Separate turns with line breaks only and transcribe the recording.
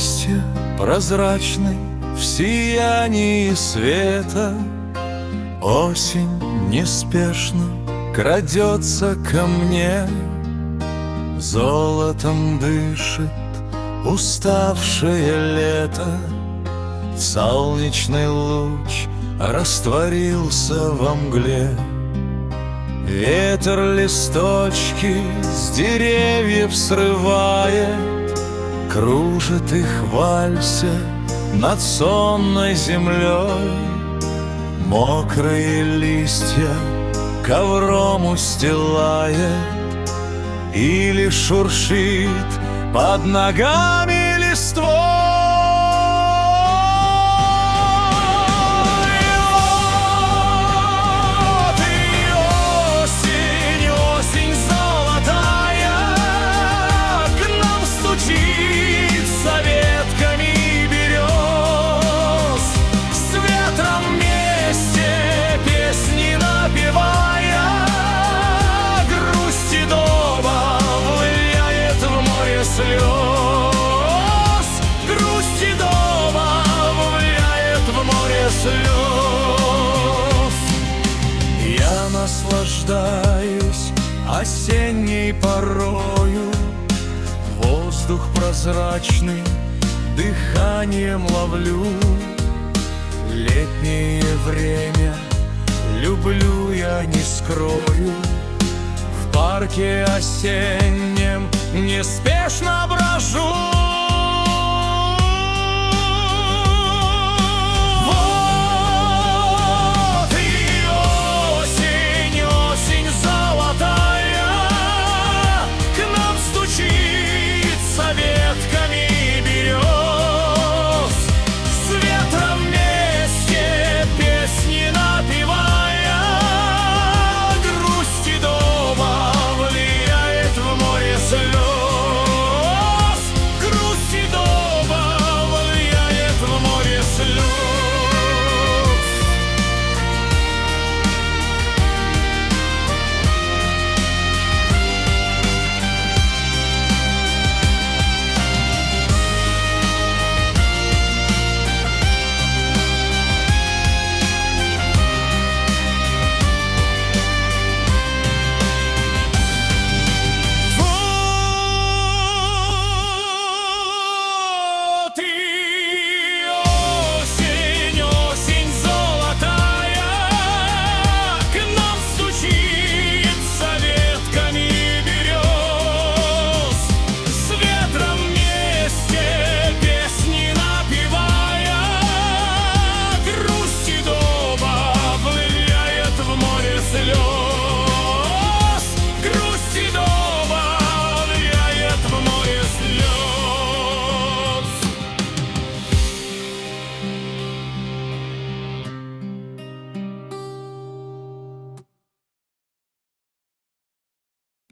листья прозрачны в сиянии света. Осень неспешно крадется ко мне, золотом дышит уставшее лето. Солнечный луч растворился во мгле. Ветер листочки с деревьев срывает, кружит их в вальсе над сонной землей. Мокрые листья ковром устилает или шуршит под ногами листвой. Я наслаждаюсь осенней порою, воздух прозрачный дыханием ловлю. Летнее время люблю я, не скрою, в парке осеннем неспешно брожу.